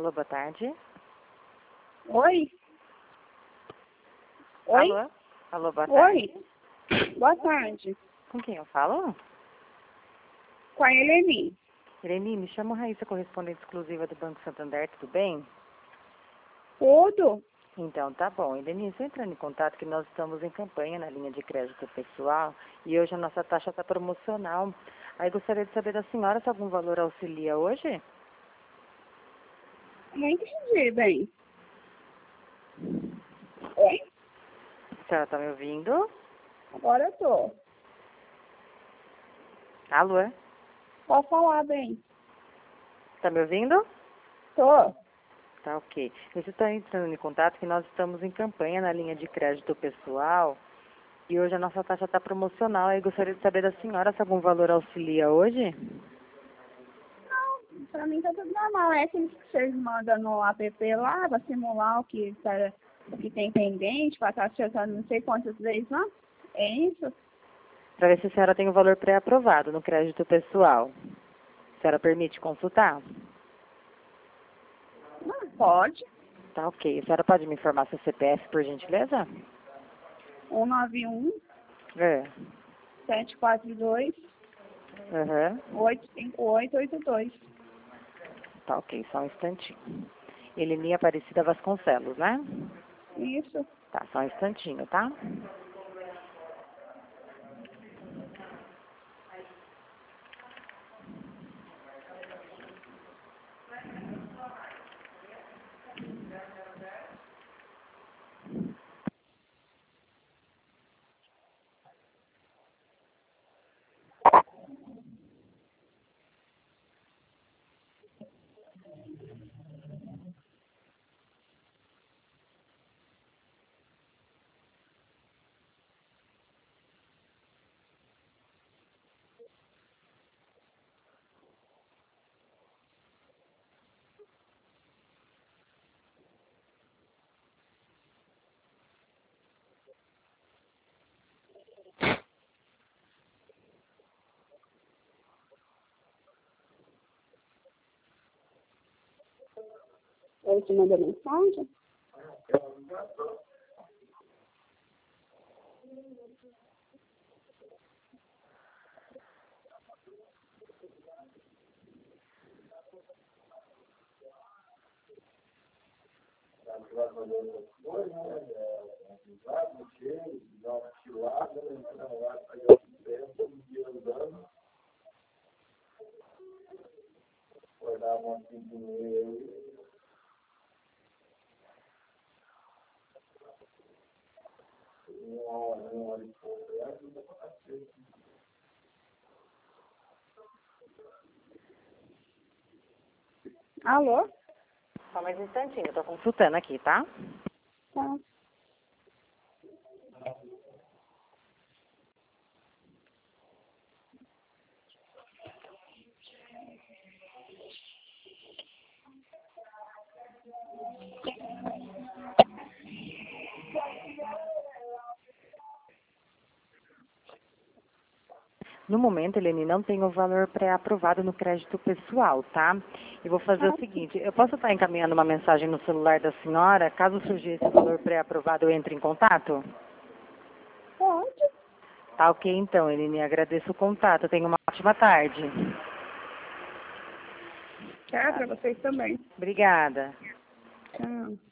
Alô, boa tarde. Oi? Oi? Alô? Alô, boa tarde. Oi? Boa tarde. Com quem eu falo? Com a Eleni. Irene, me chamo Raíssa, correspondente exclusiva do Banco Santander, tudo bem? Tudo? Então, tá bom. Irene, estou entrando em contato que nós estamos em campanha na linha de crédito pessoal e hoje a nossa taxa está promocional. Aí gostaria de saber da senhora se algum valor auxilia hoje? Não entendi bem. Oi? A senhora está me ouvindo? Agora eu tô. Alô? Pode falar bem. Está me ouvindo? Tô. Tá, ok. Eu estou entrando em contato que nós estamos em campanha na linha de crédito pessoal e hoje a nossa taxa está promocional. Aí gostaria de saber da senhora se algum valor auxilia hoje? Não, pra mim tá tudo normal. É aqueles que vocês mandam no app lá pra simular o que tem pendente, pra estar acertando não sei quantas vezes lá. É isso? Para ver se a senhora tem o valor pré-aprovado no crédito pessoal. A senhora permite consultar? Não, pode. Tá, ok. A senhora pode me informar seu CPF, por gentileza? 191 É. 742 Aham. 85882. Tá, ok. Só um instantinho. Eleni Aparecida Vasconcelos, né? Isso. Tá, só um instantinho, tá? Ele te mandou mensagem? Alô? Só mais um instantinho, eu tô consultando aqui, tá? Tá. No momento, Eleni, não tem o valor pré-aprovado no crédito pessoal, tá? E vou fazer o seguinte, eu posso estar encaminhando uma mensagem no celular da senhora, caso surgir esse valor pré-aprovado, eu entre em contato? Pode. Tá ok, então, Eleni, agradeço o contato, tenha uma ótima tarde. Tchau pra vocês também. Obrigada. Tchau.